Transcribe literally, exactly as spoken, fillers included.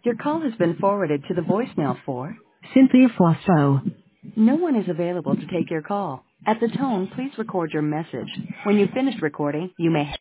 Your call has been forwarded to the voicemail for Cynthia Fosso. no one is available to take your call. At the tone, please record your message. When you've finished recording, you may